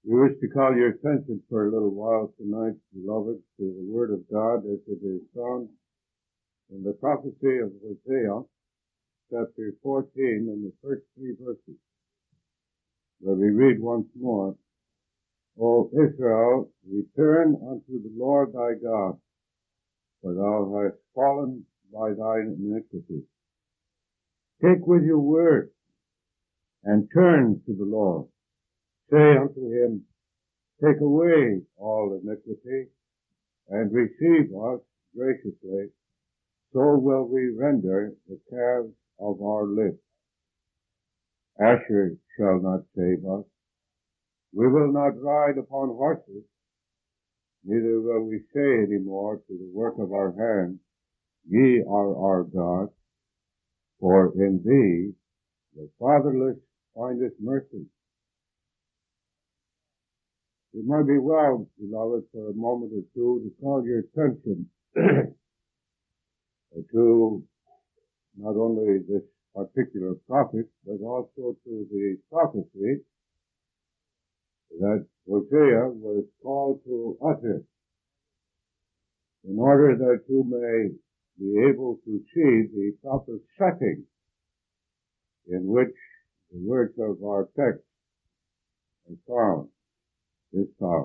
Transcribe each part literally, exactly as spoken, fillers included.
We wish to call your attention for a little while tonight, beloved, to the Word of God as it is found in the prophecy of Hosea, chapter fourteen, and the first three verses, where we read once more, O Israel, return unto the Lord thy God, for thou hast fallen by thine iniquity. Take with your word, and turn to the Lord. Say unto him, take away all iniquity, and receive us graciously, so will we render the calves of our lips. Asher shall not save us. We will not ride upon horses, neither will we say any more to the work of our hands, Ye are our God, for in thee the fatherless findeth mercy. It might be well, beloved, for a moment or two to call your attention to not only this particular prophet, but also to the prophecy that Hosea was called to utter, in order that you may be able to see the proper setting in which the words of our text are found, is found.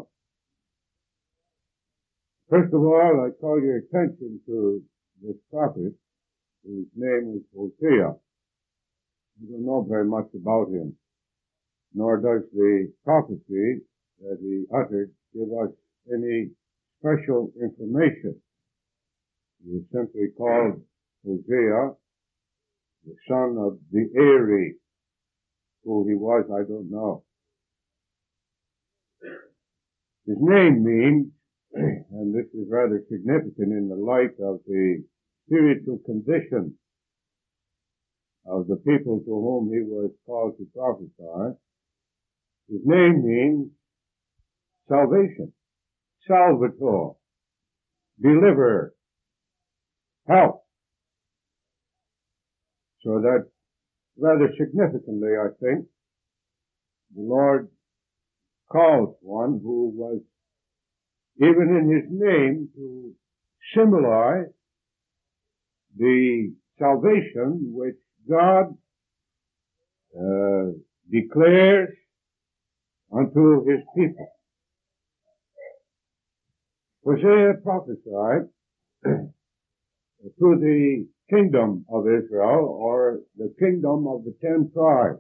First of all, I call your attention to this prophet, whose name is Hosea. We don't know very much about him, nor does the prophecy that he uttered give us any special information. He is simply called Hosea, the son of the Eri. Who he was, I don't know. His name means, and this is rather significant in the light of the spiritual condition of the people to whom he was called to prophesy, his name means salvation, salvator, deliverer, help. So that rather significantly, I think, the Lord calls one who was, even in his name, to symbolize the salvation which God uh, declares unto his people. Hosea prophesied to the kingdom of Israel, or the kingdom of the ten tribes.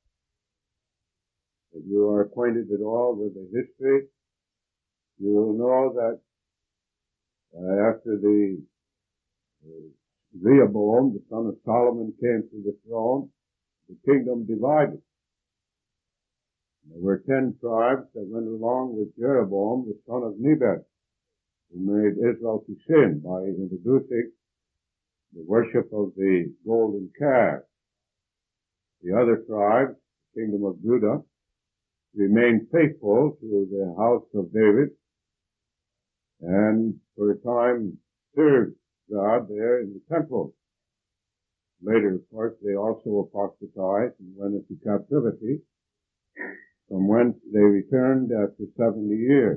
If you are acquainted at all with the history, you will know that uh, after the uh, Rehoboam, the son of Solomon, came to the throne, the kingdom divided. There were ten tribes that went along with Jeroboam, the son of Nebat, who made Israel to sin by introducing the worship of the golden calf. The other tribes, the kingdom of Judah, remained faithful to the house of David, and for a time served God there in the temple. Later, of course, they also apostatized and went into captivity, from whence they returned after seventy years.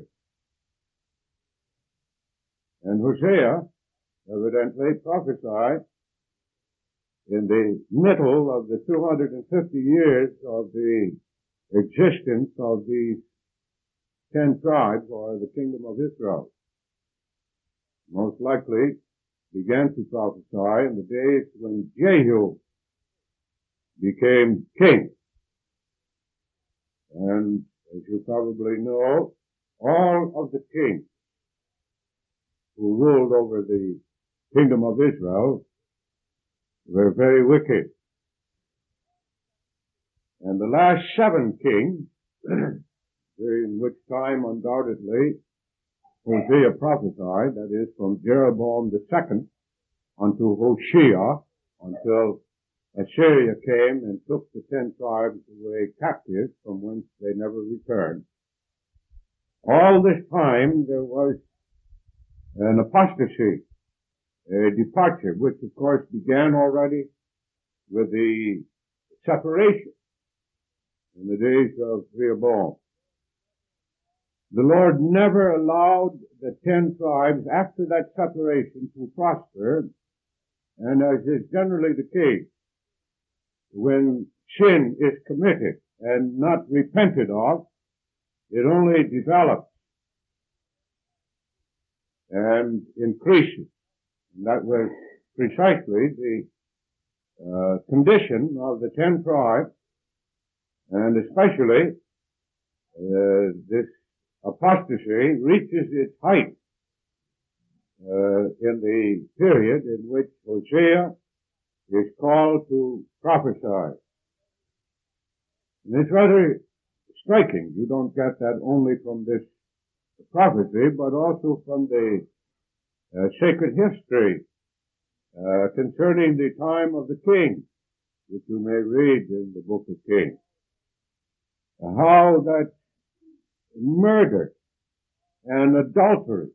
And Hosea evidently prophesied in the middle of the two hundred fifty years of the existence of these ten tribes, or the kingdom of Israel. Most likely began to prophesy in the days when Jehu became king. And as you probably know, all of the kings who ruled over the kingdom of Israel were very wicked. And the last seven kings, during which time undoubtedly Hosea prophesied, that is from Jeroboam the second unto Hoshea, until Assyria came and took the ten tribes away captive, from whence they never returned. All this time there was an apostasy, a departure, which of course began already with the separation in the days of Rehoboam. The Lord never allowed the ten tribes after that separation to prosper, and as is generally the case, when sin is committed and not repented of, it only develops and increases. And that was precisely the uh, condition of the ten tribes, and especially uh, this apostasy reaches its height uh, in the period in which Hosea is called to prophesy. And it's rather striking. You don't get that only from this prophecy, but also from the uh, sacred history uh, concerning the time of the king, which you may read in the book of Kings. How that murder and adultery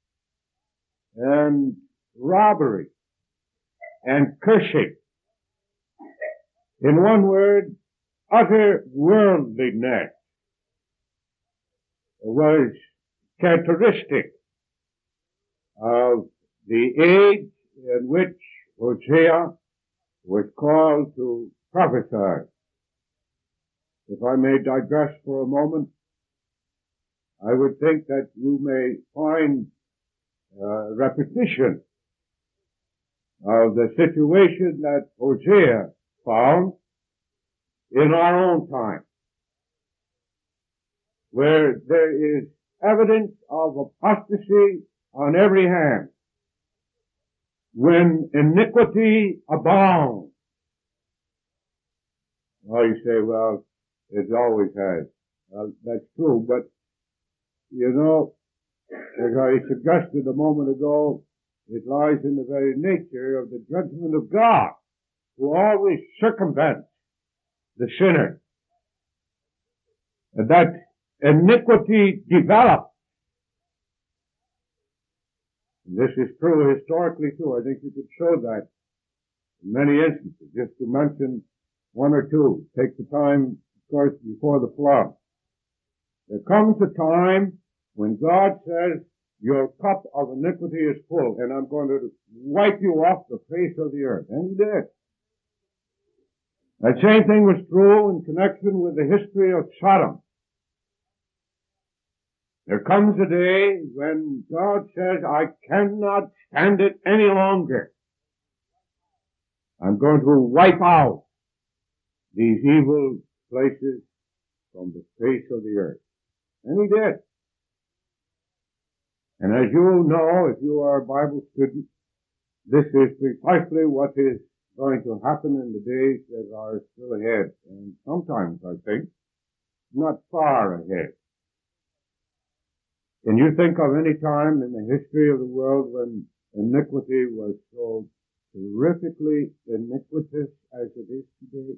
and robbery and cursing, in one word, utter worldliness, was characteristic of the age in which Hosea was called to prophesy. If I may digress for a moment, I would think that you may find uh, repetition of the situation that Hosea found in our own time, where there is evidence of apostasy on every hand, when iniquity abounds. Oh, you say, well, it always has. Well, that's true, but, you know, as I suggested a moment ago, it lies in the very nature of the judgment of God, who always circumvents the sinner. And that iniquity develops. And this is true, historically too. I think you could show that in many instances, just to mention one or two. Take the time, of course, before the flood. There comes a time when God says, your cup of iniquity is full, and I'm going to wipe you off the face of the earth. And he did. That same thing was true in connection with the history of Sodom. There comes a day when God says, I cannot stand it any longer. I'm going to wipe out these evil places from the face of the earth. And he did. And as you know, if you are a Bible student, this is precisely what is going to happen in the days that are still ahead. And sometimes, I think, not far ahead. Can you think of any time in the history of the world when iniquity was so terrifically iniquitous as it is today?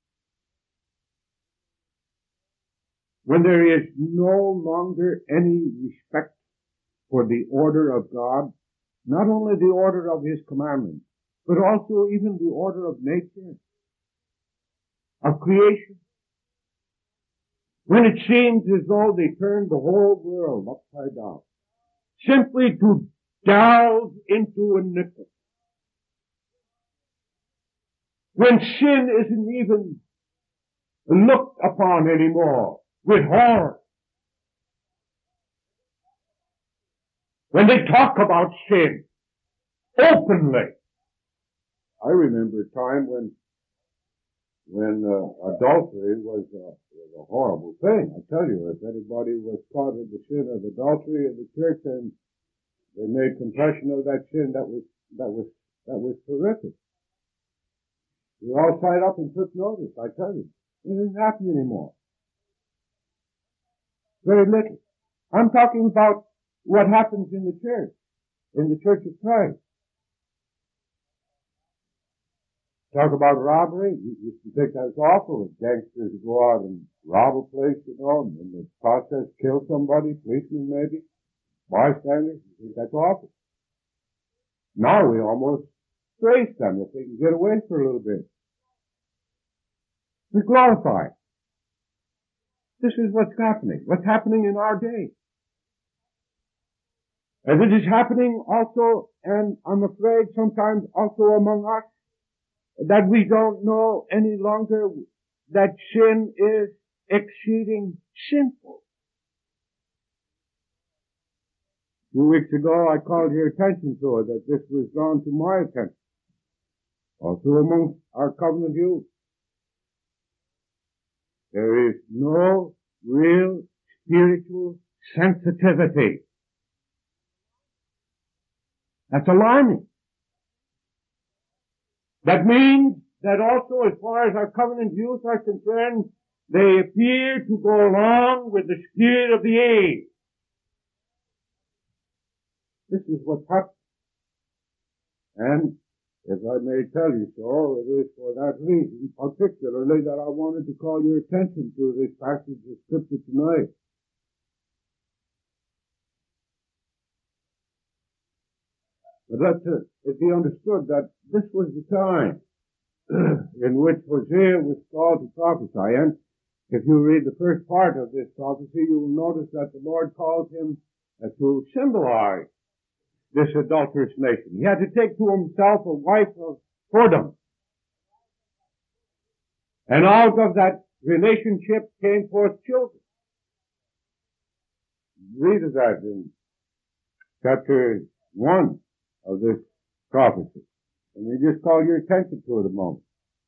When there is no longer any respect for the order of God, not only the order of His commandments, but also even the order of nature, of creation. When it seems as though they turned the whole world upside down, simply to delve into iniquity. When sin isn't even looked upon anymore with horror. When they talk about sin openly. I remember a time when when uh, adultery was, uh, was a horrible thing. I tell you, if anybody was caught in the sin of adultery in the church and they made confession of that sin, that was that was that was terrific. We all sat up and took notice. I tell you, it doesn't happen anymore. Very little. I'm talking about what happens in the church, in the Church of Christ. Talk about robbery. You, you think that's awful. If gangsters go out and rob a place, you know, and in the process kill somebody, policemen maybe, bystanders, you think that's awful. Now we almost praise them if they can get away for a little bit. We glorify. This is what's happening. What's happening in our day. As it is happening also, and I'm afraid sometimes also among us, that we don't know any longer that sin is exceeding sinful. A few weeks ago I called your attention to it, that this was drawn to my attention. Also among our covenant youth. There is no real spiritual sensitivity. That's alarming. That means that also as far as our covenant youth are concerned, they appear to go along with the spirit of the age. This is what's happening. And if I may tell you so, it is for that reason, particularly, that I wanted to call your attention to this passage of Scripture tonight. But let it be understood that this was the time in which Hosea was called to prophesy. And if you read the first part of this prophecy, you will notice that the Lord calls him uh, to symbolize this adulterous nation. He had to take to himself a wife of whoredom. And out of that relationship came forth children. Read of that in chapter one of this prophecy. And we just call your attention to it a moment.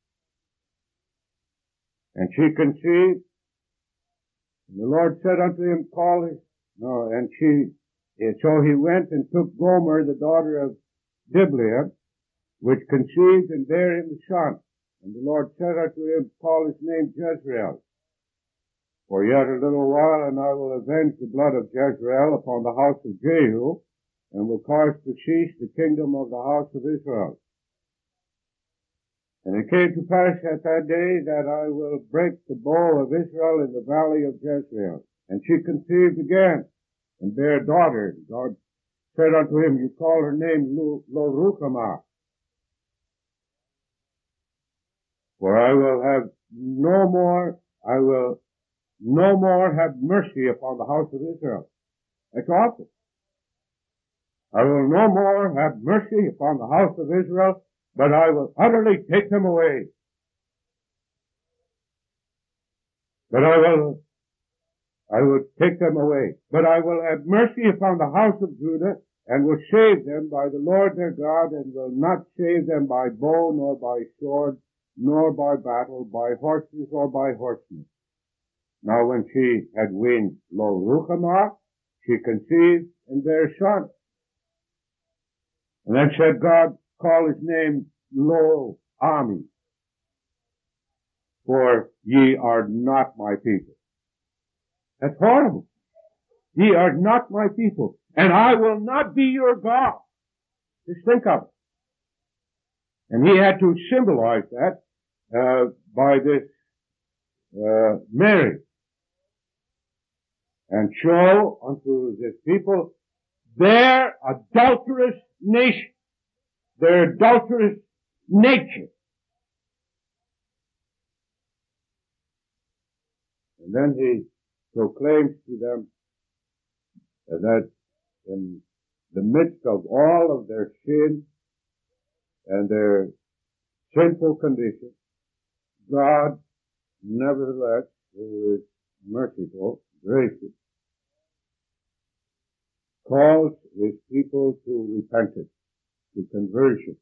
And she conceived, and the Lord said unto him, call her. No, and she, and so he went and took Gomer, the daughter of Diblaim, which conceived and bare him a son. And the Lord said unto him, call his name Jezreel. For yet a little while, and I will avenge the blood of Jezreel upon the house of Jehu, and will cause to cease the kingdom of the house of Israel. And it came to pass at that day that I will break the bow of Israel in the valley of Jezreel. And she conceived again, and bare a daughter. God said unto him, you call her name Lo-Ruhamah. For I will have no more, I will no more have mercy upon the house of Israel. That's awful. I will no more have mercy upon the house of Israel, but I will utterly take them away. But I will, I will take them away. But I will have mercy upon the house of Judah, and will save them by the Lord their God, and will not save them by bow, nor by sword, nor by battle, by horses, or by horsemen. Now when she had weaned Lo-Ruhamah, she conceived and bare a son. And then said God, call his name Lo-Ami, for ye are not my people. That's horrible. Ye are not my people, and I will not be your God. Just think of it. And he had to symbolize that uh, by this uh, marriage, and show unto this people their adulterous nation, their adulterous nature. And then he proclaims to them that in the midst of all of their sin and their sinful condition, God, nevertheless, who is merciful, gracious, calls his people to repentance, to conversion.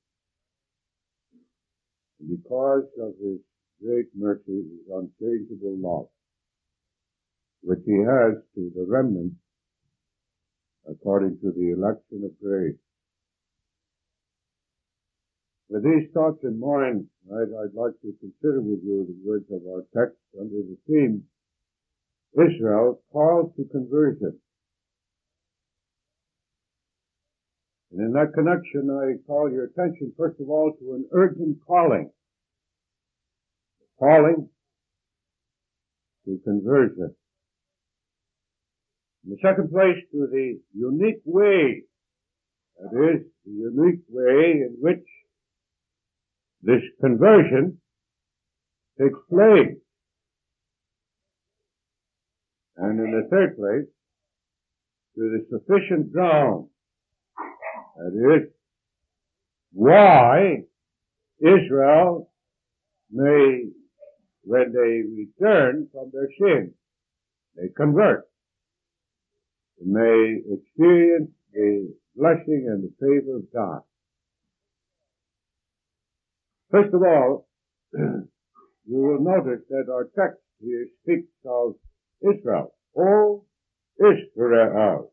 And because of his great mercy, his unchangeable love, which he has to the remnant according to the election of grace. With these thoughts in mind, I'd, I'd like to consider with you the words of our text under the theme, Israel called to conversion. And in that connection, I call your attention, first of all, to an urgent calling. Calling to conversion. In the second place, to the unique way, that is, the unique way in which this conversion takes place. And in the third place, to the sufficient ground That is, why Israel may, when they return from their sin, they convert, they may experience the blessing and the favor of God. First of all, you will notice that our text here speaks of Israel. O Israel.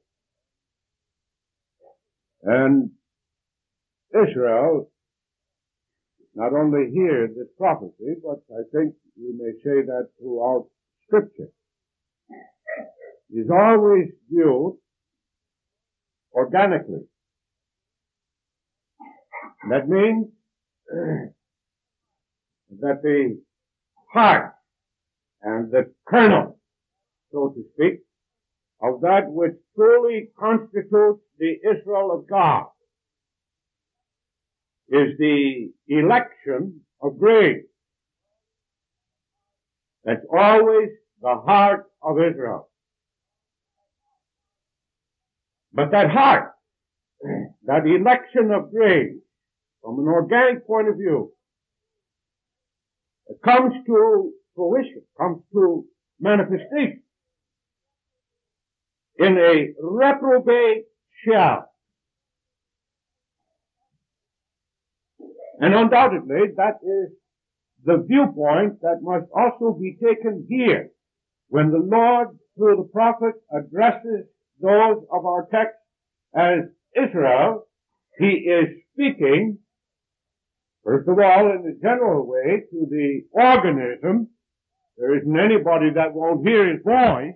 And Israel, not only here in this prophecy, but I think we may say that throughout Scripture, is always viewed organically. That means that the heart and the kernel, so to speak, of that which truly constitutes the Israel of God is the election of grace. That's always the heart of Israel. But that heart, that election of grace, from an organic point of view, it comes to fruition, comes to manifestation in a reprobate shell. And undoubtedly, that is the viewpoint that must also be taken here when the Lord, through the prophet, addresses those of our text as Israel. He is speaking, first of all, in a general way to the organism. There isn't anybody that won't hear his voice,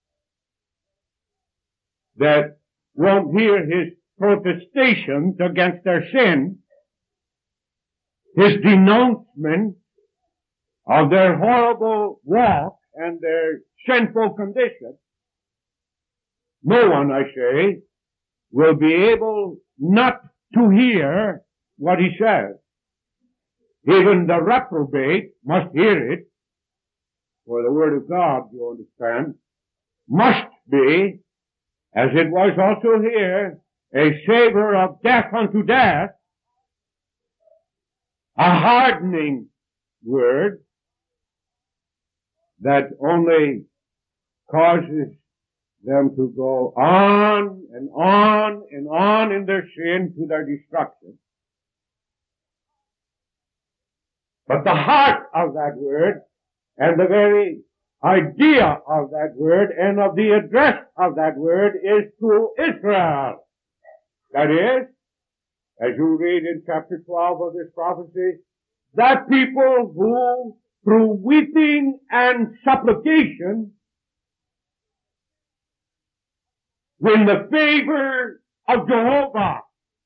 that won't hear his protestations against their sin, his denouncement of their horrible walk and their sinful condition. No one, I say, will be able not to hear what he says. Even the reprobate must hear it, for the word of God, you understand, must be, as it was also here, a savor of death unto death, a hardening word that only causes them to go on and on and on in their sin to their destruction. But the heart of that word and the very idea of that word and of the address of that word is to Israel. That is, as you read in chapter twelve of this prophecy, that people who, through weeping and supplication, win the favor of Jehovah.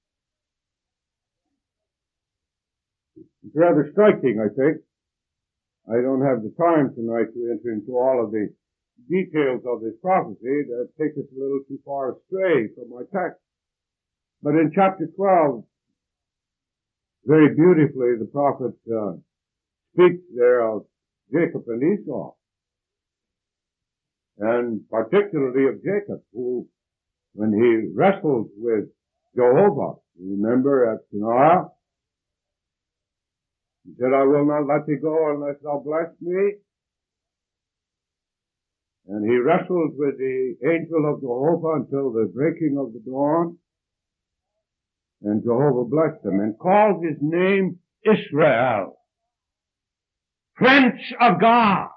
It's rather striking, I think. I don't have the time tonight to enter into all of the details of this prophecy. That takes us a little too far astray from my text. But in chapter twelve, very beautifully, the prophet uh, speaks there of Jacob and Esau, and particularly of Jacob, who, when he wrestled with Jehovah, you remember at Shinar, he said, I will not let thee go unless thou bless me. And he wrestled with the angel of Jehovah until the breaking of the dawn. And Jehovah blessed him and called his name Israel, Prince of God.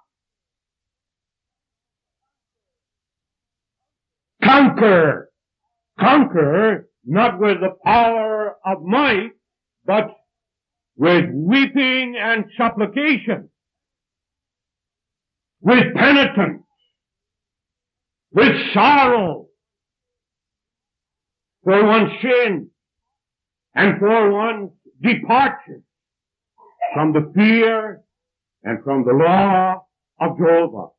Conquer, conquer, not with the power of might, but with weeping and supplication, with penitence, with sorrow for one's sin and for one's departure from the fear and from the law of Jehovah.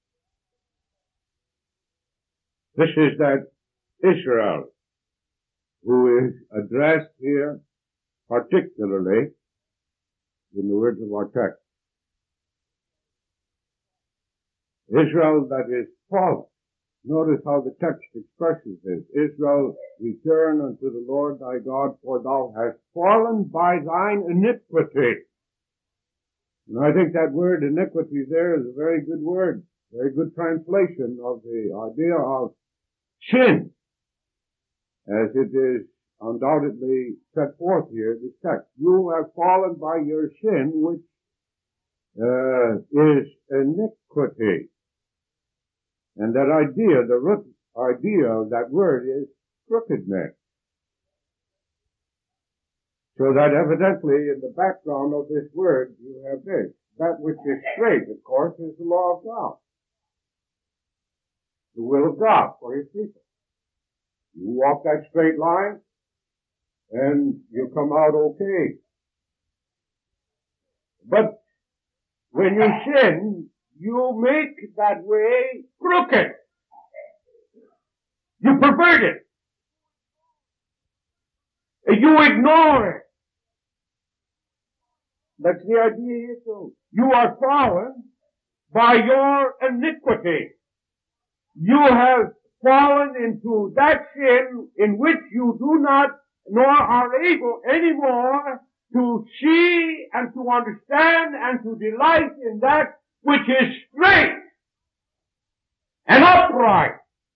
This is that Israel who is addressed here particularly in the words of our text. Israel that is fallen, Notice how the text expresses this. Israel, return unto the Lord thy God, for thou hast fallen by thine iniquity. And I think that word iniquity there is a very good word, very good translation of the idea of sin, as it is undoubtedly set forth here in the text. You have fallen by your sin, which uh, is iniquity. And that idea, the root idea of that word is crookedness. So that evidently in the background of this word you have this. That which is straight, of course, is the law of God. The will of God for his people. You walk that straight line and you come out okay. But when you sin, you make that way crooked. You pervert it. You ignore it. That's the idea here too. You are fallen by your iniquity. You have fallen into that sin in which you do not nor are able anymore to see and to understand and to delight in that which is straight and upright.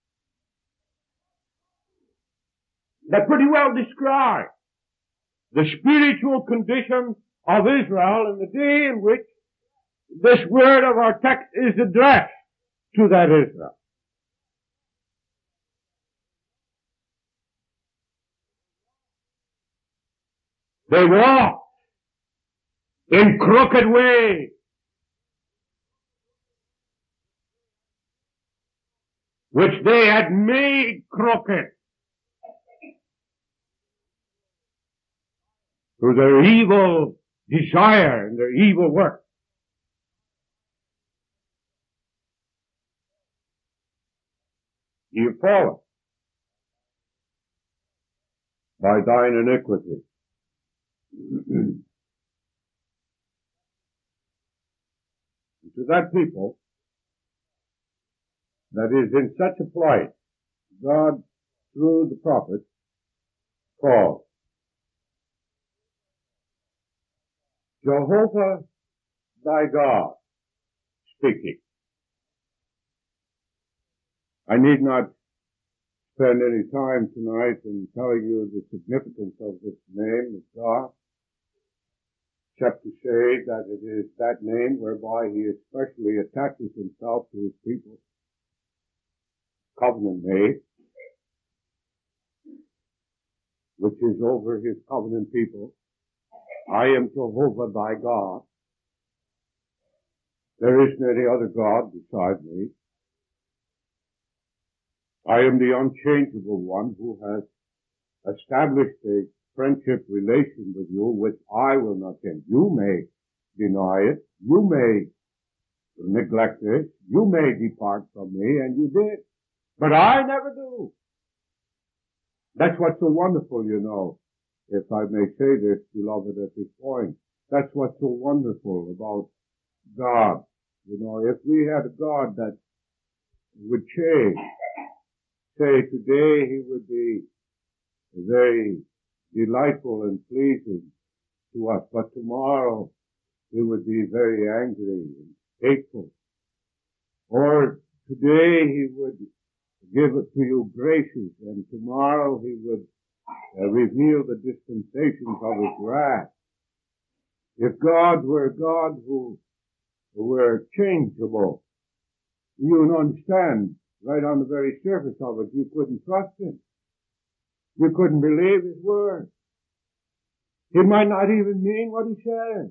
That pretty well describes the spiritual condition of Israel in the day in which this word of our text is addressed to that Israel. They walked in crooked ways, which they had made crooked through their evil desire and their evil work. You fall by thine iniquity. To that people that is in such a plight, God, through the prophet, called Jehovah thy God speaking. I need not spend any time tonight in telling you the significance of this name of God, except to say that it is that name whereby he especially attaches himself to his people, covenant made, which is over his covenant people. I am Jehovah thy God. There isn't any other God beside me. I am the unchangeable one who has established a friendship relation with you, which I will not change. You may deny it. You may neglect it. You may depart from me, and you did. But I never do. That's what's so wonderful, you know, if I may say this, beloved, at this point. That's what's so wonderful about God. You know, if we had a God that would change, say today he would be very delightful and pleasing to us, but tomorrow he would be very angry and hateful. Or today he would give it to you gracious, and tomorrow he would uh, reveal the dispensations of his wrath. If God were a God who were changeable, you understand, right on the very surface of it, you couldn't trust him. You couldn't believe his word. He might not even mean what he says.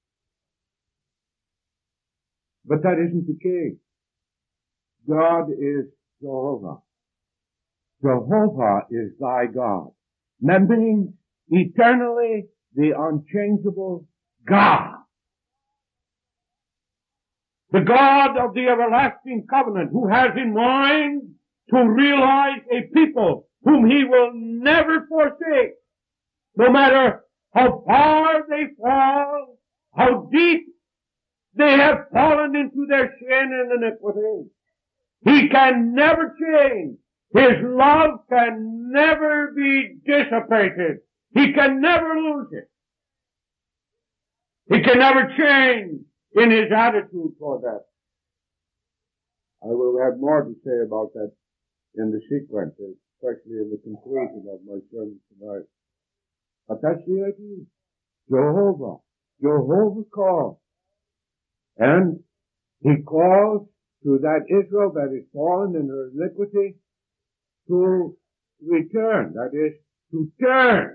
But that isn't the case. God is Jehovah. Jehovah is thy God. That means eternally the unchangeable God. The God of the everlasting covenant, who has in mind to realize a people whom he will never forsake, no matter how far they fall, how deep they have fallen into their sin and iniquity. He can never change. His love can never be dissipated. He can never lose it. He can never change in his attitude toward that. I will have more to say about that in the sequence, especially in the conclusion of my sermon tonight. But that's the idea. Jehovah. Jehovah calls. And he calls to that Israel that is fallen in her iniquity to return. That is, to turn.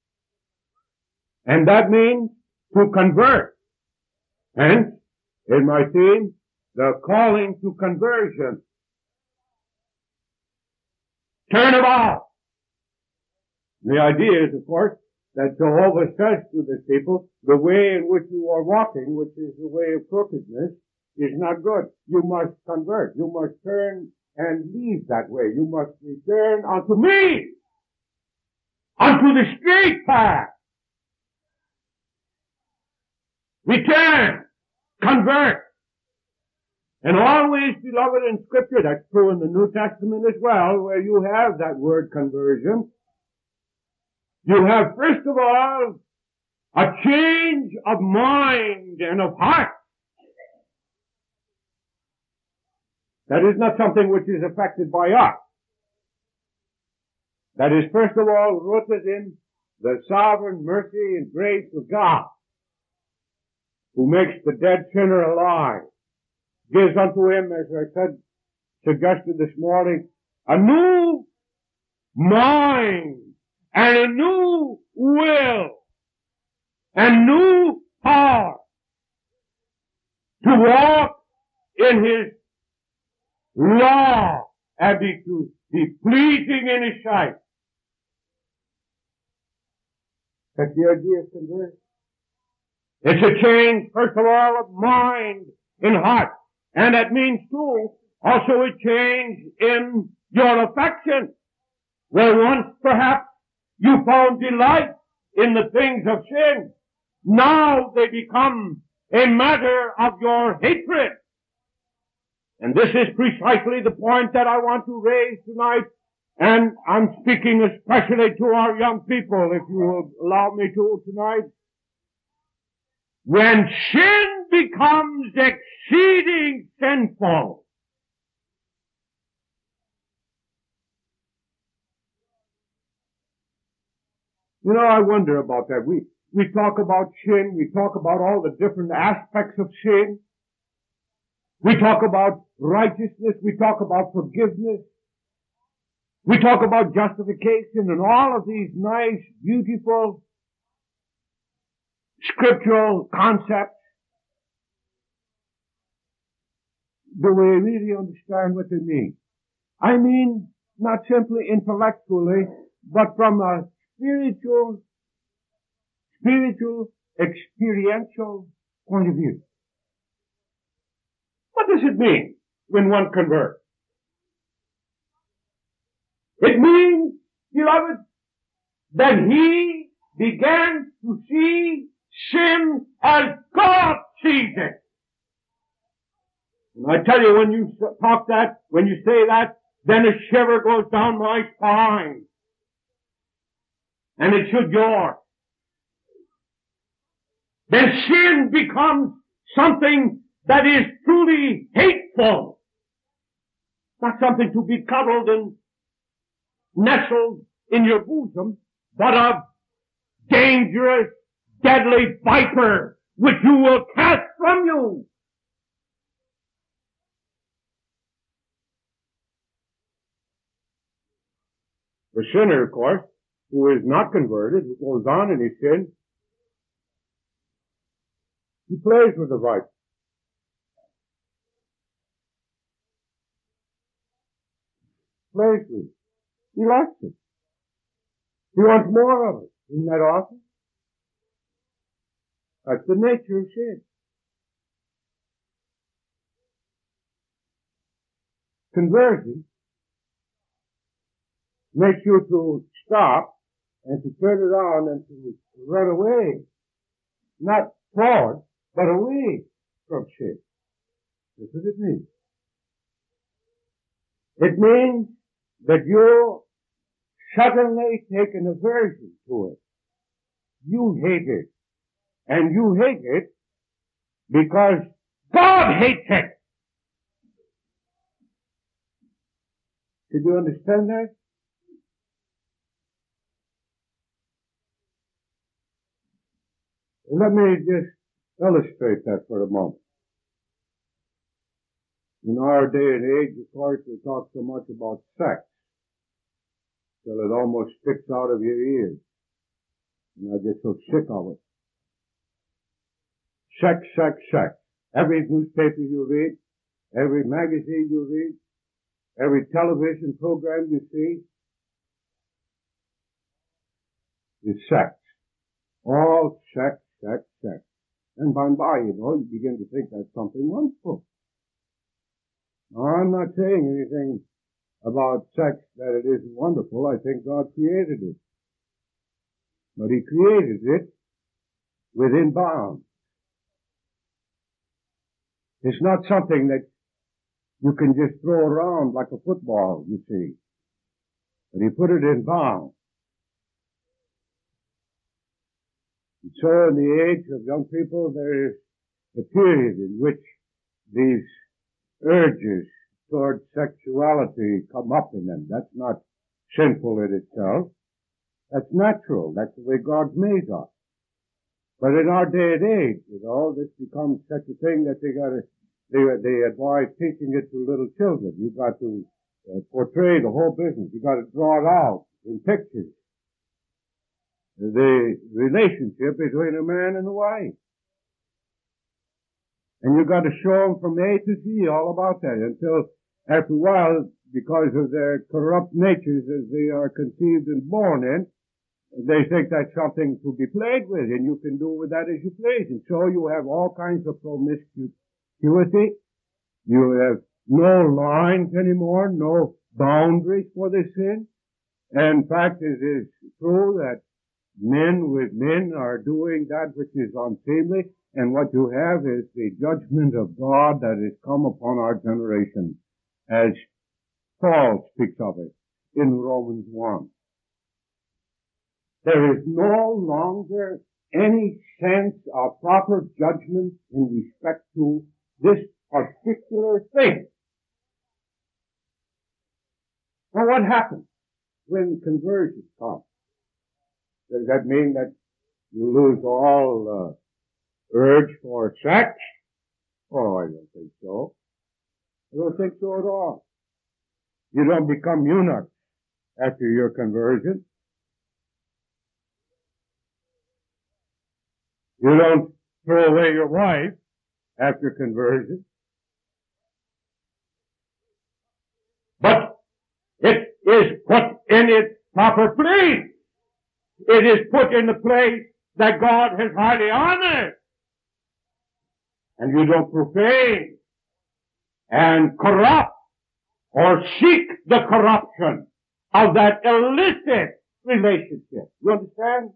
And that means to convert. Hence, in my theme, the calling to conversion. Turn about. The idea is, of course, that Jehovah says to the people, the way in which you are walking, which is the way of crookedness, is not good. You must convert. You must turn and leave that way. You must return unto me, unto the straight path. Return. Convert. And always, beloved, in Scripture, that's true in the New Testament as well, where you have that word conversion, you have, first of all, a change of mind and of heart. That is not something which is affected by us. That is, first of all, rooted in the sovereign mercy and grace of God, who makes the dead sinner alive, gives unto him, as I said, suggested this morning, a new mind and a new will and new power to walk in his law and be to be pleasing in his sight. That's the idea of conversion. It's a change, first of all, of mind and heart. And that means, too, also a change in your affection. Where once, perhaps, you found delight in the things of sin, now they become a matter of your hatred. And this is precisely the point that I want to raise tonight. And I'm speaking especially to our young people, if you will allow me to tonight. When sin becomes exceeding sinful, you know, I wonder about that. We, we talk about sin, we talk about all the different aspects of sin. We talk about righteousness, we talk about forgiveness. We talk about justification and all of these nice, beautiful, scriptural concepts. Do we really understand what they mean? I mean, not simply intellectually, but from a spiritual, spiritual, experiential point of view. What does it mean when one converts? It means, beloved, that he began to see sin as God sees it. And I tell you, when you talk that, when you say that, then a shiver goes down my spine. And it should yours. Then sin becomes something that is truly hateful. Not something to be cuddled and nestled in your bosom, but a dangerous, deadly viper which you will cast from you. The sinner, of course, who is not converted, who goes on in his sin, he plays with the viper. Plays with it. He likes it. He wants more of it. Isn't that awesome? That's the nature of sin. Conversion makes you to stop and to turn around and to run away. Not forward, but away from sin. That's what it means. It means that you suddenly take an aversion to it. You hate it. And you hate it because God hates it. Did you understand that? Let me just illustrate that for a moment. In our day and age, of course, they talk so much about sex till it almost sticks out of your ears. And I get so sick of it. Sex, sex, sex. Every newspaper you read, every magazine you read, every television program you see is sex. All sex, sex, sex. And by and by, you know, you begin to think that's something wonderful. Now, I'm not saying anything about sex that it isn't wonderful. I think God created it. But He created it within bounds. It's not something that you can just throw around like a football, you see. But He put it in bounds. And so in the age of young people, there is a period in which these urges towards sexuality come up in them. That's not sinful in itself. That's natural. That's the way God made us. But in our day and age, you know, this becomes such a thing that they gotta, they, they advise teaching it to little children. You've got to uh, portray the whole business. You've got to draw it out in pictures. The relationship between a man and a wife. And you've got to show them from A to Z all about that until after a while, because of their corrupt natures as they are conceived and born in, they think that's something to be played with, and you can do with that as you please. And so you have all kinds of promiscuity. You have no lines anymore, no boundaries for this sin. And in fact, it is true that men with men are doing that which is unseemly, and what you have is the judgment of God that has come upon our generation, as Paul speaks of it in Romans one. There is no longer any sense of proper judgment in respect to this particular thing. Now what happens when conversion comes? Does that mean that you lose all uh, urge for sex? Oh, I don't think so. I don't think so at all. You don't become eunuchs after your conversion. You don't throw away your wife after conversion. But it is put in its proper place. It is put in the place that God has highly honored. And you don't profane and corrupt or seek the corruption of that illicit relationship. You understand?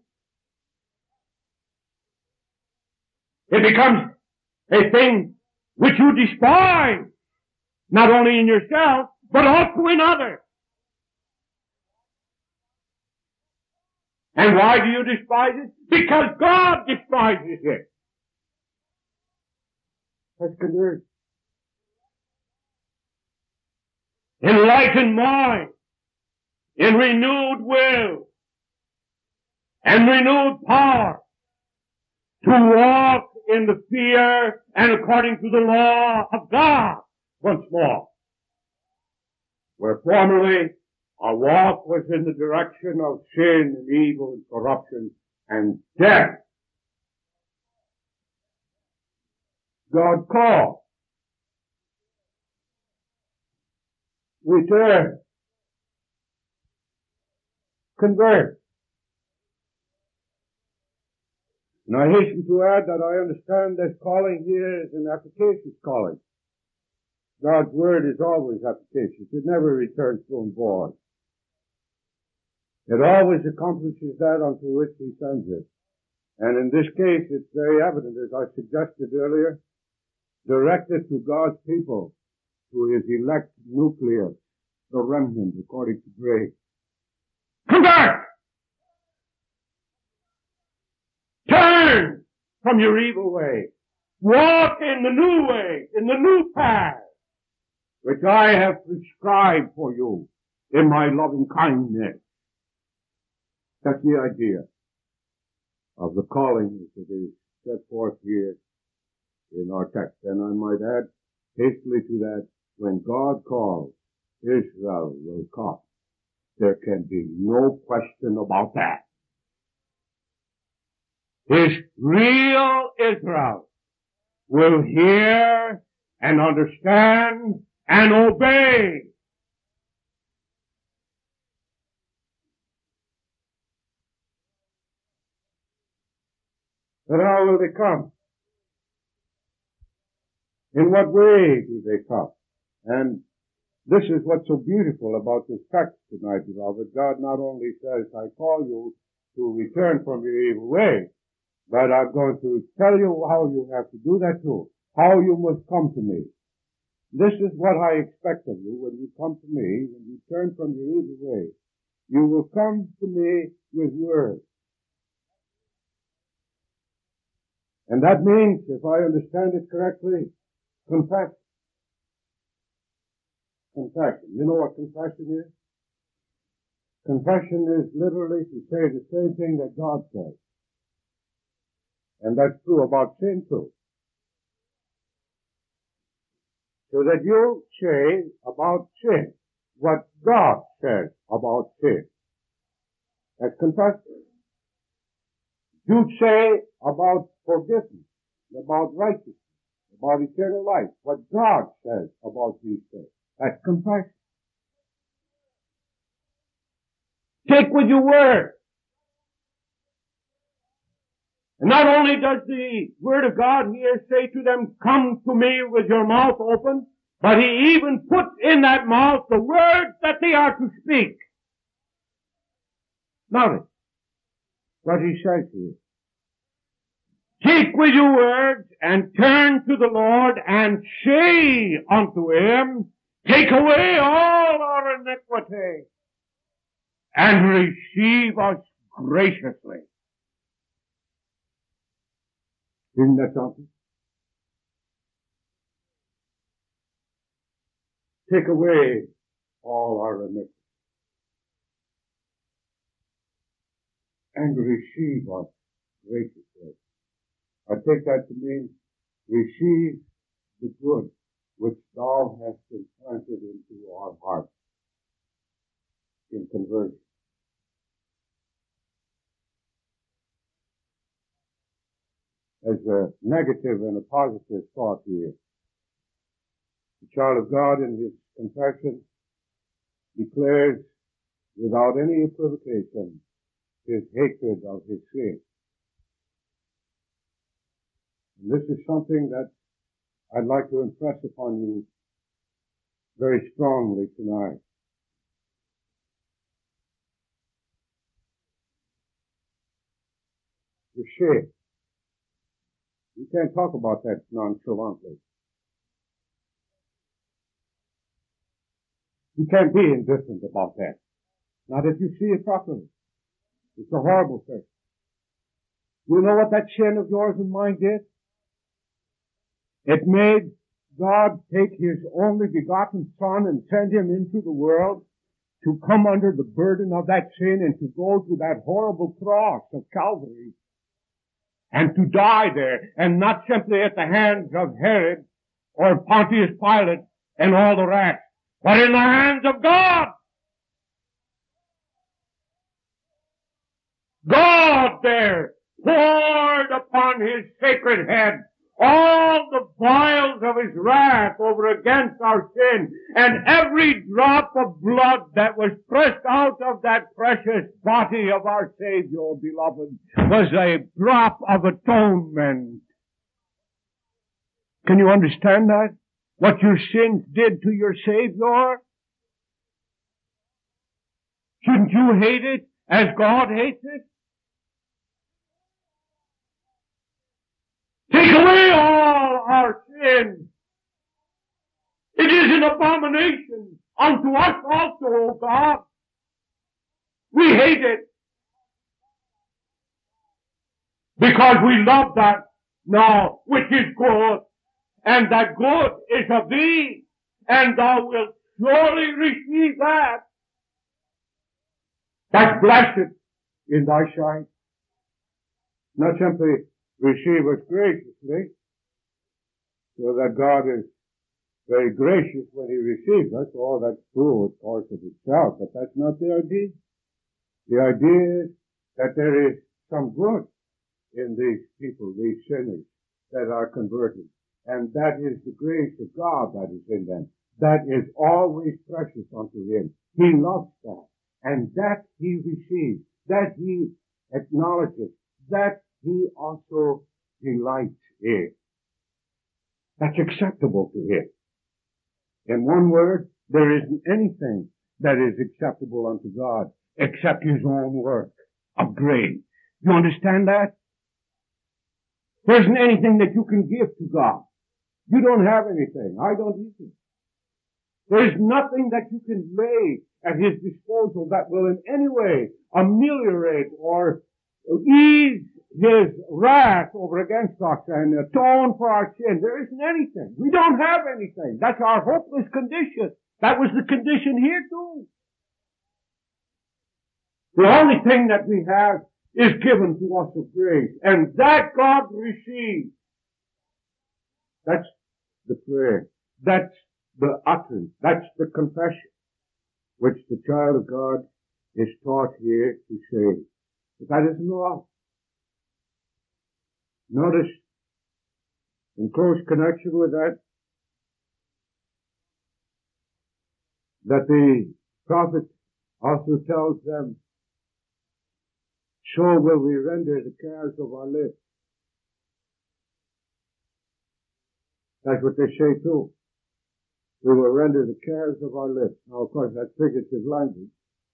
It becomes a thing which you despise, not only in yourself, but also in others. And why do you despise it? Because God despises it. That's conversion. Enlightened mind, in renewed will, and renewed power, to walk in the fear and according to the law of God once more. Where formerly our walk was in the direction of sin and evil and corruption and death. God called. Return. Convert. And I hasten to add that I understand this calling here is an efficacious calling. God's word is always efficacious. It never returns to him void. It always accomplishes that unto which he sends it. And in this case, it's very evident, as I suggested earlier, directed to God's people, to his elect nucleus, the remnant according to grace. Come back! Turn from your evil way. Walk in the new way, in the new path, which I have prescribed for you in my loving kindness. That's the idea of the calling as it is set forth here in our text. And I might add hastily to that, when God calls, Israel will come. There can be no question about that. His real Israel will hear and understand and obey. But how will they come? In what way do they come? And this is what's so beautiful about this text tonight, beloved. God not only says, I call you to return from your evil way, but I'm going to tell you how you have to do that too. How you must come to me. This is what I expect of you when you come to me, when you turn from your evil way. You will come to me with words. And that means, if I understand it correctly, confession. Confession. You know what confession is? Confession is literally to say the same thing that God says. And that's true about sin too. So that you say about sin what God says about sin. That's confession. You say about forgiveness, about righteousness, about eternal life, what God says about these things. That's confession. Take with your word. And not only does the word of God here say to them, come to me with your mouth open, but he even puts in that mouth the words that they are to speak. Notice what he says here. Take with your words and turn to the Lord and say unto him, take away all our iniquity and receive us graciously. Isn't that something? Take away all our iniquity and receive us graciously. I take that to mean receive the good which thou hast implanted into our hearts in conversion. As a negative and a positive thought here. The child of God in his confession declares without any equivocation his hatred of his sin. And this is something that I'd like to impress upon you very strongly tonight. Your sin. You can't talk about that nonchalantly. You can't be indifferent about that. Not if you see it properly. It's a horrible thing. You know what that sin of yours and mine did? It made God take his only begotten Son and send him into the world to come under the burden of that sin and to go to that horrible cross of Calvary and to die there, and not simply at the hands of Herod or Pontius Pilate and all the rest, but in the hands of God. God there poured upon his sacred head all the vials of his wrath over against our sin, and every drop of blood that was pressed out of that precious body of our Savior, beloved, was a drop of atonement. Can you understand that? What your sins did to your Savior? Shouldn't you hate it as God hates it? Take away all our sin. It is an abomination unto us also, O God. We hate it because we love that now which is good, and that good is of thee, and thou wilt surely receive that. That's blessed in thy sight. Not simply receive us graciously, so that God is very gracious when he receives us. Oh, that's true, of course, of itself, but that's not the idea. The idea is that there is some good in these people, these sinners that are converted. And that is the grace of God that is in them. That is always precious unto him. He loves that. And that he receives. That he acknowledges. That he also delights in. That's acceptable to him. In one word, there isn't anything that is acceptable unto God except his own work of grace. You understand that? There isn't anything that you can give to God. You don't have anything. I don't either. There is nothing that you can lay at his disposal that will in any way ameliorate or ease his wrath over against us and atone for our sin. There isn't anything. We don't have anything. That's our hopeless condition. That was the condition here too. The only thing that we have is given to us of grace, and that God receives. That's the prayer. That's the utterance. That's the confession which the child of God is taught here to say. But that isn't all. Notice, in close connection with that, that the prophet also tells them, so will we render the cares of our lips. That's what they say too. We will render the cares of our lips. Now, of course, that's figurative language.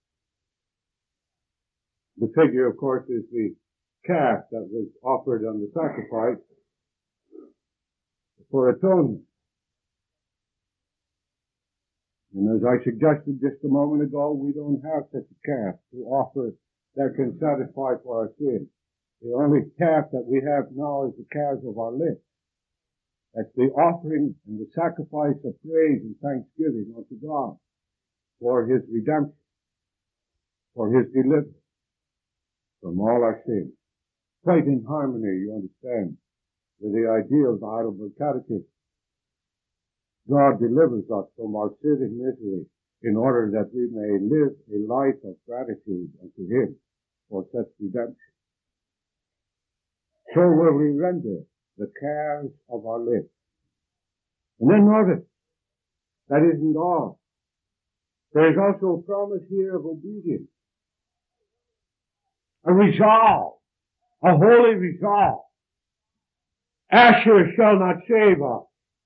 The figure, of course, is the calf that was offered on the sacrifice for atonement. And as I suggested just a moment ago, we don't have such a calf to offer that can satisfy for our sin. The only calf that we have now is the calves of our lips. That's the offering and the sacrifice of praise and thanksgiving unto God for his redemption, for his deliverance from all our sins. Quite in harmony, you understand, with the idea of the Heidelberg Catechism. God delivers us from our sin and misery in order that we may live a life of gratitude unto him for such redemption. So will we render the cares of our lips. And then notice, that isn't all. There is also a promise here of obedience. A resolve, a holy resolve. Asher shall not save us.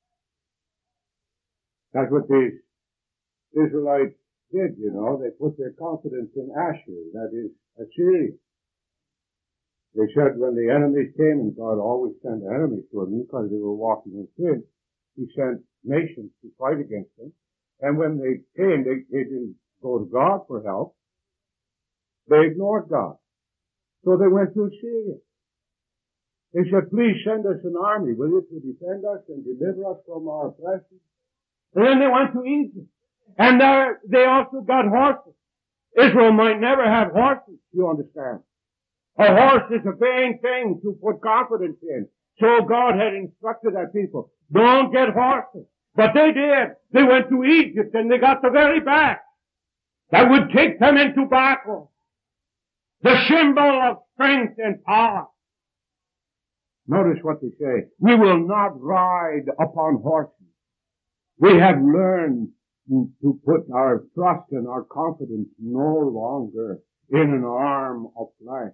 That's what these Israelites did, you know. They put their confidence in Asher, that is, Assyria. They said when the enemies came, and God always sent enemies to them because they were walking in sin, he sent nations to fight against them. And when they came, they, they didn't go to God for help. They ignored God. So they went to Assyria. They said, please send us an army, will you, to defend us and deliver us from our oppressors? And then they went to Egypt. And there, they also got horses. Israel might never have horses, you understand. A horse is a vain thing to put confidence in. So God had instructed that people, don't get horses. But they did. They went to Egypt and they got the very best that would take them into battle. The symbol of strength and power. Notice what they say. We will not ride upon horses. We have learned to put our trust and our confidence no longer in an arm of flesh.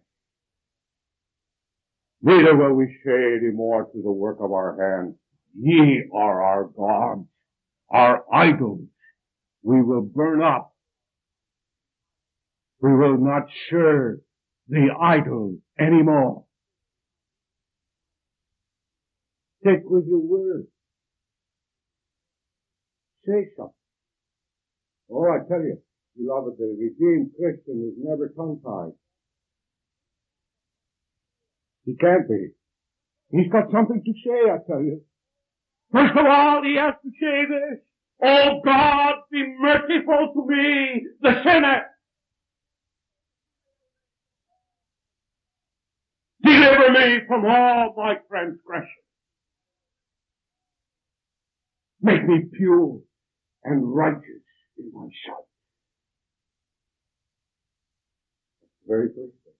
Neither will we say any more to the work of our hands, ye are our gods, our idols. We will burn up. We will not serve the idol anymore. Take with your word. Say something. Oh, I tell you, beloved, the redeemed Christian is never tongue-tied. He can't be. He's got something to say, I tell you. First of all, he has to say this: "Oh God, be merciful to me, the sinner. Deliver me from all my transgressions. Make me pure and righteous in thy sight." That's the very first thing.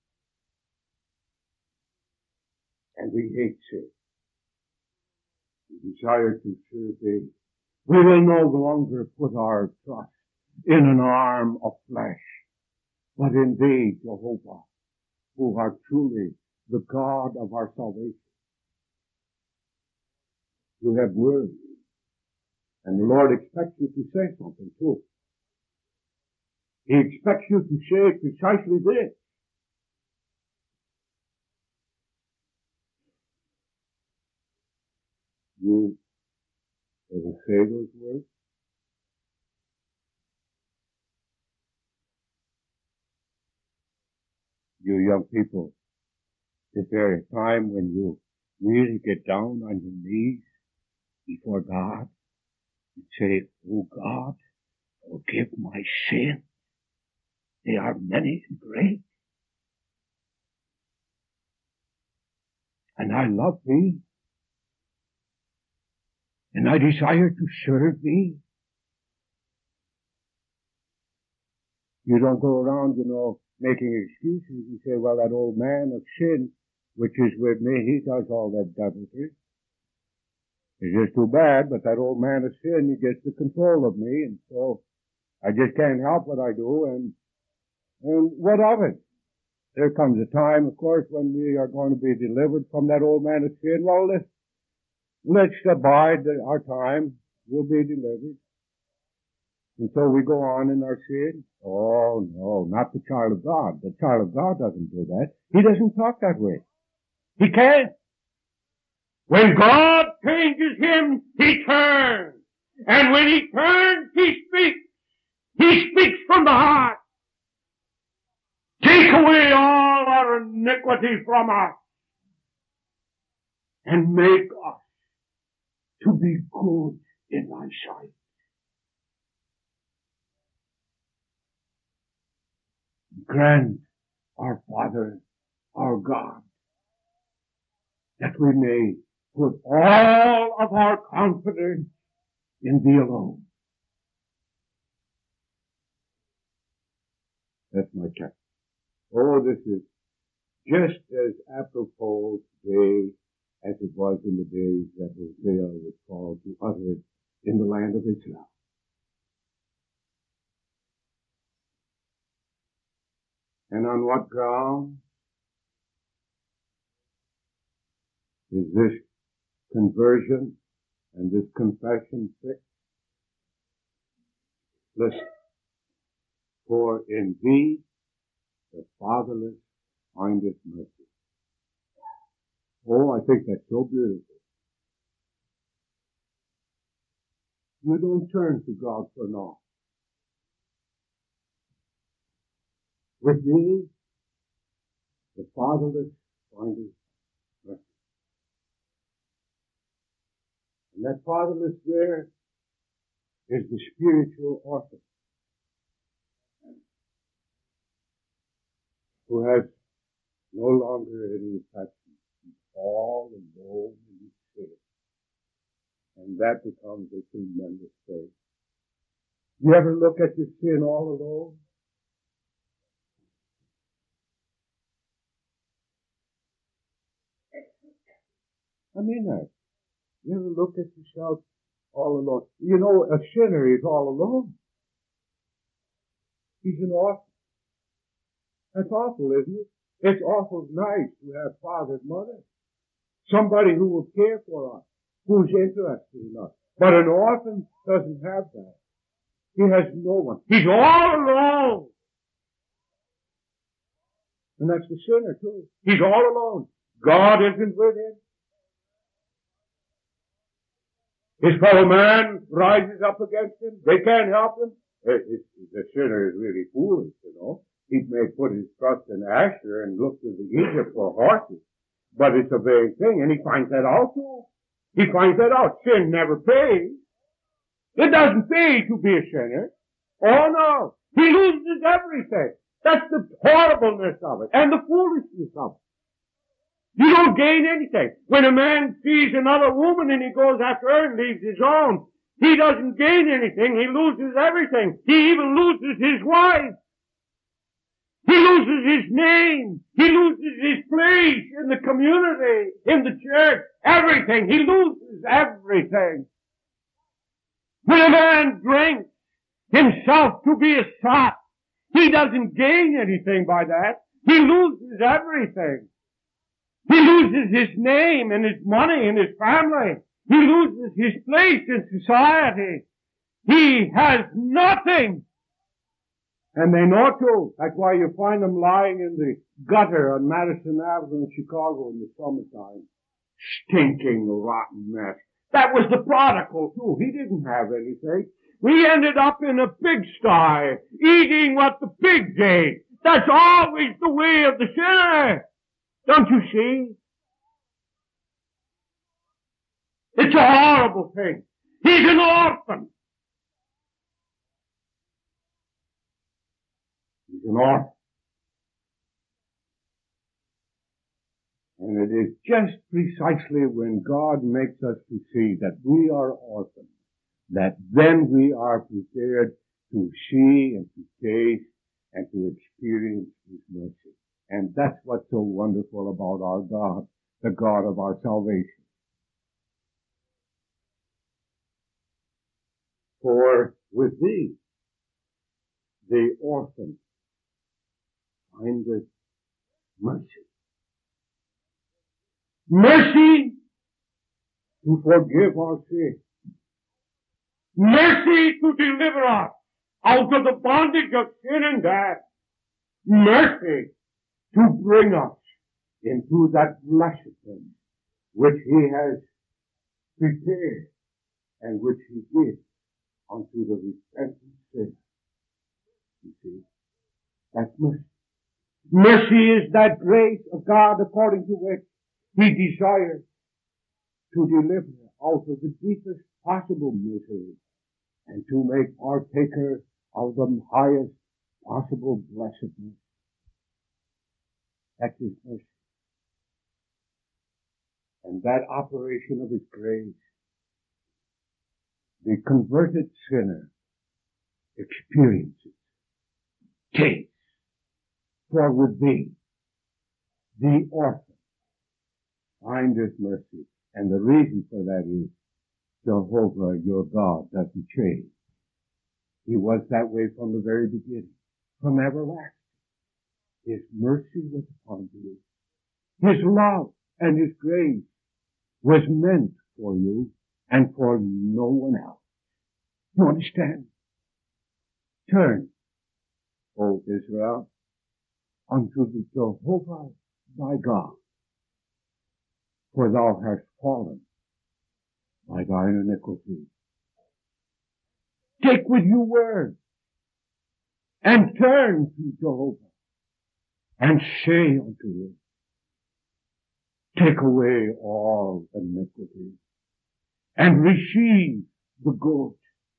And we hate sin. We desire to serve thee. We will no longer put our trust in an arm of flesh, but in thee, Jehovah, who art truly the God of our salvation. You have words, and the Lord expects you to say something too. He expects you to say precisely this: you ever say those words? You young people, is there a time when you really get down on your knees before God and say, "Oh God, forgive my sin. They are many and great. And I love thee. And I desire to serve thee." You don't go around, you know, making excuses. You say, "Well, that old man of sin, which is with me, he does all that deviltry. It's just too bad, but that old man of sin, he gets the control of me, and so I just can't help what I do, and, and what of it?" There comes a time, of course, when we are going to be delivered from that old man of sin. Well, let's, let's abide our time. We'll be delivered. And so we go on in our sin. Oh, no, not the child of God. The child of God doesn't do that. He doesn't talk that way. He can't. When God changes him, he turns. And when he turns, he speaks. He speaks from the heart. Take away all our iniquity from us and make us to be good in thy sight. Grant, our Father, our God, that we may put all of our confidence in thee alone. That's my text. Oh, this is just as apropos today as it was in the days that Hosea was called to utter it in the land of Israel. And on what ground is this conversion and this confession fixed? Listen. For in thee the fatherless findeth mercy. Oh, I think that's so beautiful. You don't turn to God for naught. With thee, the fatherless findeth mercy. And that fatherless there is the spiritual orphan who has no longer any attachment. He's all alone in his sin. And that becomes a tremendous thing. You ever look at your sin all alone? I mean that. You ever look at yourself all alone? You know, a sinner is all alone. He's an orphan. That's awful, isn't it? It's awful nice to have father and mother. Somebody who will care for us, who's interested in us. But an orphan doesn't have that. He has no one. He's all alone. And that's the sinner too. He's all alone. God isn't with him. His fellow man rises up against him. They can't help him. It, it, the sinner is really foolish, you know. He may put his trust in Asher and look to the Egypt for horses, but it's a vain thing, and he finds that out too. He finds that out. Sin never pays. It doesn't pay to be a sinner. Oh no. He loses everything. That's the horribleness of it and the foolishness of it. You don't gain anything. When a man sees another woman and he goes after her and leaves his own, he doesn't gain anything. He loses everything. He even loses his wife. He loses his name. He loses his place in the community, in the church, everything. He loses everything. When a man drinks himself to be a sot, he doesn't gain anything by that. He loses everything. He loses his name and his money and his family. He loses his place in society. He has nothing. And they know to. That's why you find them lying in the gutter on Madison Avenue in Chicago in the summertime. Stinking, rotten mess. That was the prodigal too. He didn't have anything. We ended up in a pigsty, eating what the pigs ate. That's always the way of the sinner. Don't you see? It's a horrible thing. He's an orphan. He's an orphan. And it is just precisely when God makes us to see that we are orphans, that then we are prepared to see and to taste and to experience His mercy. And that's what's so wonderful about our God, the God of our salvation. For with thee, the orphan findeth mercy. Mercy to forgive our sin. Mercy to deliver us out of the bondage of sin and death. Mercy to bring us into that blessedness which He has prepared and which He gives unto the repentant sinner. You see, that's mercy. Mercy is that grace of God according to which He desires to deliver out of the deepest possible misery and to make partaker of the highest possible blessedness. That's His mercy. And that operation of His grace, the converted sinner experiences, tastes, for with thee, the orphan, findeth mercy. And the reason for that is Jehovah, your God, doesn't change. He was that way from the very beginning, from everlasting. His mercy was upon you. His love and His grace was meant for you and for no one else. You understand? Turn, O Israel, unto the Jehovah thy God, for thou hast fallen by thine iniquity. Take with you word and turn to Jehovah and say unto Him, take away all iniquity and receive the good.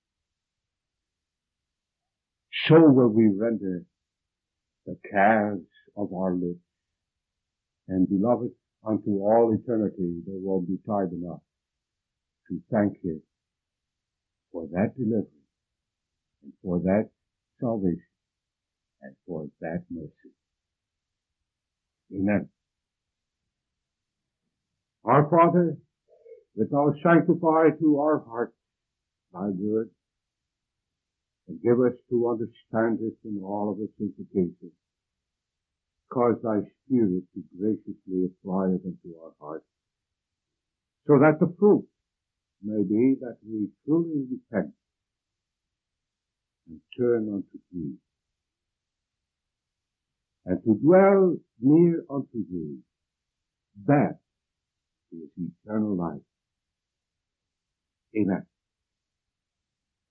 So will we render the calves of our lips. And beloved, unto all eternity there will be time enough to thank Him for that deliverance and for that salvation and for that mercy. Amen. Our Father, that Thou sanctify to our hearts Thy word, and give us to understand it in all of its implications. Cause Thy Spirit to graciously apply it into our hearts, so that the fruit may be that we truly repent and turn unto Thee, and to dwell near unto Thee. That is eternal life. Amen.